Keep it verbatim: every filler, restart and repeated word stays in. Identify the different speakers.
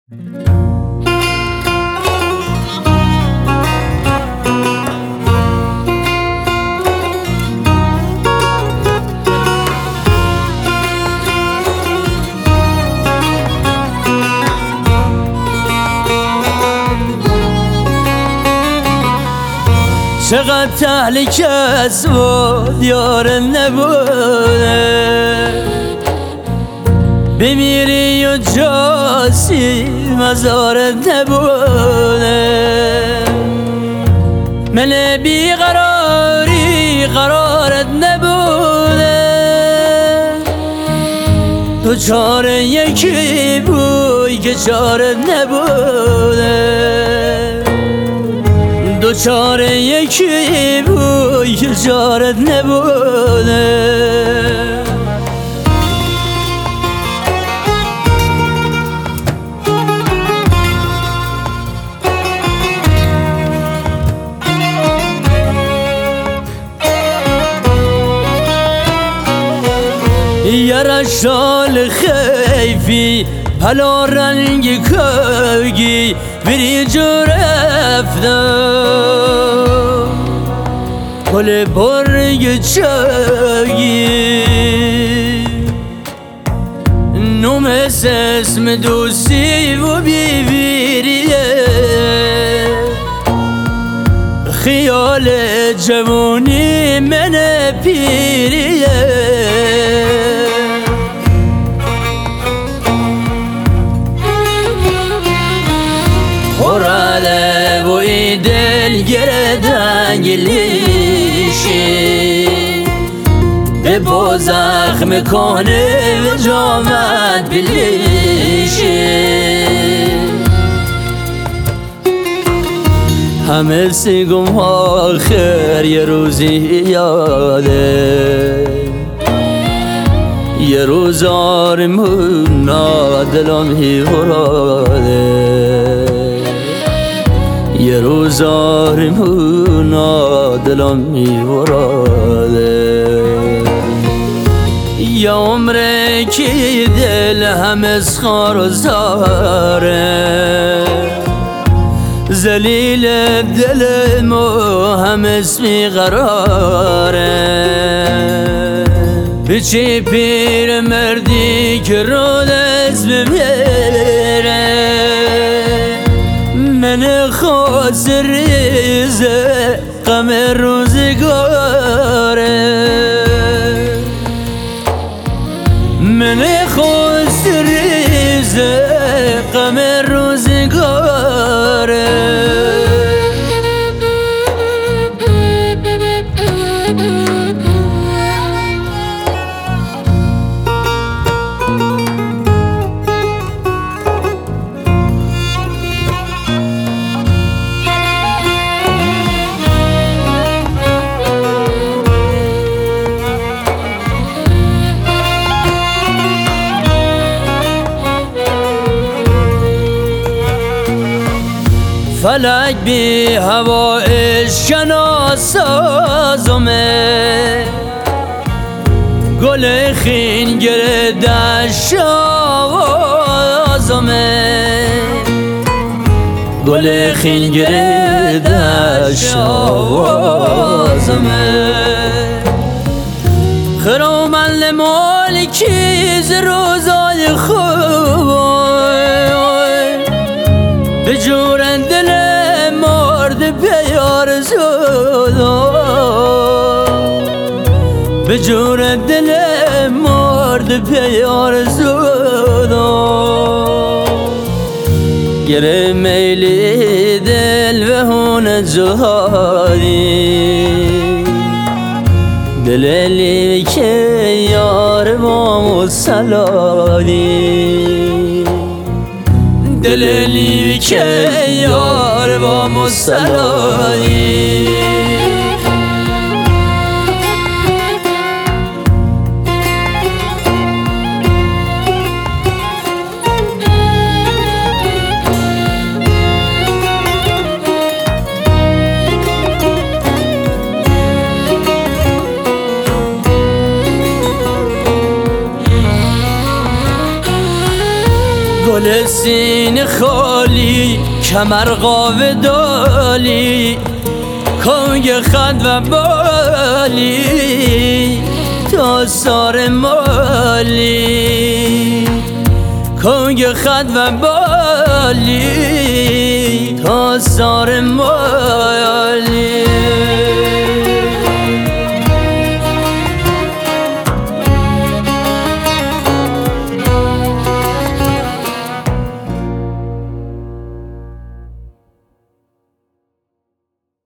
Speaker 1: چقدر تهلکه است و دیار نبوده، بمیری و جاسی مزارت نبوده. من بیقراری قرارت نبوده، تو چاره یکی بوی که چارت نبوده، دو چاره یکی بوی که چارت نبوده. یه رشال خیفی پلا رنگ کگی بری جو رفتم پل برگ چگی نومس اسم دوستی و بیویریه، خیال جوانی من پیریه. خورده و ای دل گردن گلیشی به با زخم کنه و جامد بلیشی. همه سیگم آخر یه روزی یاده، یه روز آرمونا دلم هیوراده، یه روز آرمونا دلم میوراده. یه عمره کی دل هم از خار و زاره، ذلیل دل ما هم اسمی قراره. بچی پیر مردی که رو دست بمیره، من خواست ریزه غم روزگاره، من خواست ریزه غم روزگاره. فلک بی هوا اشکنا سازمه، گل خین گرده شوازمه، گل خین گرده شوازمه. خرومن مالکی ز روزای خوب به جورن دل مرد پیار زودا، به جورن دل مرد پیار زودا. گره میلی دل و هون جهادی، دلی که یار با مسلادی، دلی که یار با مسلادی. گل سینه خالی کمر قاوه دالی کنگ خد و بالی تا سار مالی کنگ خد و بالی تا سار مالی